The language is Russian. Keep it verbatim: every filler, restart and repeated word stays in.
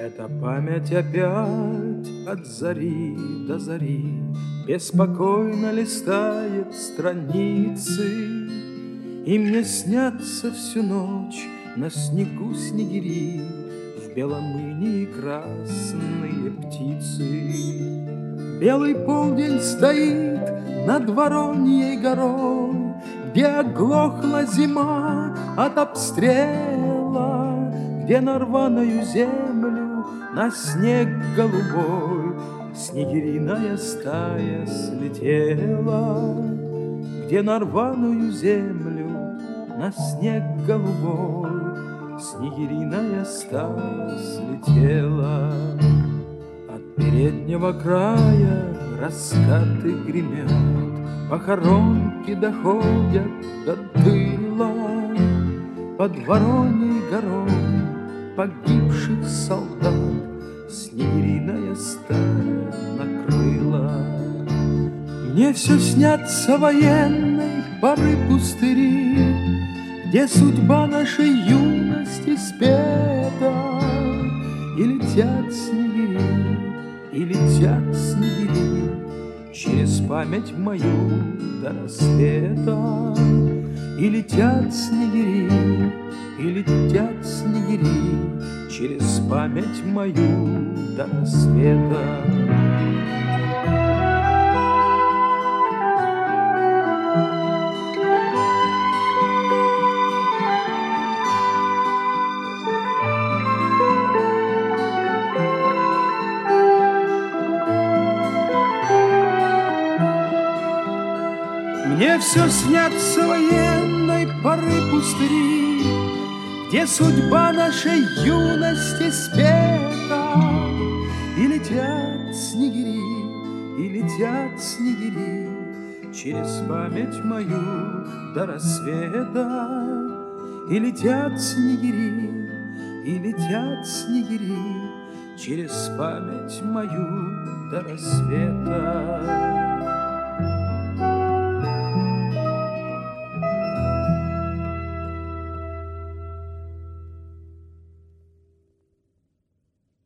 Эта память опять от зари до зари беспокойно листает страницы, и мне снятся всю ночь на снегу снегири, в белом инии красные птицы. Белый полдень стоит над Вороньей горой, где оглохла зима от обстрела, где на рваную землю, на снег голубой снегириная стая слетела, где на рваную землю, на снег голубой снегириная стая слетела. От переднего края раскаты гремят, похоронки доходят до тыла. Под Вороньей горой погибших солдат снегириная стая накрыла. Мне все снятся военной поры пустыри, где судьба нашей юности спета, и летят снегири, и летят снегири через память мою до рассвета. И летят снегири, и летят снегири через память мою до рассвета. Мне все снятся военной поры пустыри, где судьба нашей юности спета. И летят снегири, и летят снегири через память мою до рассвета. И летят снегири, и летят снегири через память мою до рассвета.